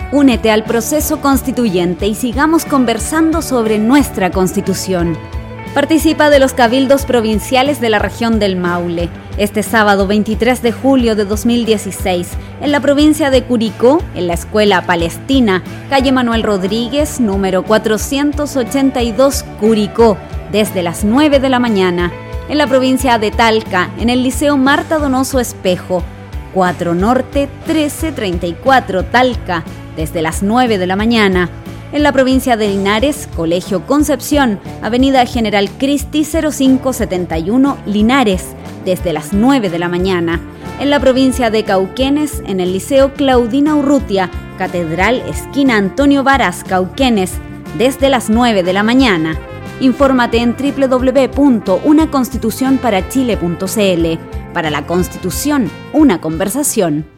Únete al proceso constituyente y sigamos conversando sobre nuestra Constitución. Participa de los cabildos provinciales de la región del Maule. Este sábado 23 de julio de 2016, en la provincia de Curicó, en la Escuela Palestina, calle Manuel Rodríguez, número 482, Curicó, desde las 9 de la mañana. En la provincia de Talca, en el Liceo Marta Donoso Espejo, 4 Norte 1334, Talca, desde las 9 de la mañana. En la provincia de Linares, Colegio Concepción, Avenida General Christie 0571, Linares, desde las 9 de la mañana. En la provincia de Cauquenes, en el Liceo Claudina Urrutia, Catedral, esquina Antonio Varas, Cauquenes, desde las 9 de la mañana. Infórmate en www.unaconstitucionparachile.cl. Para la Constitución, una conversación.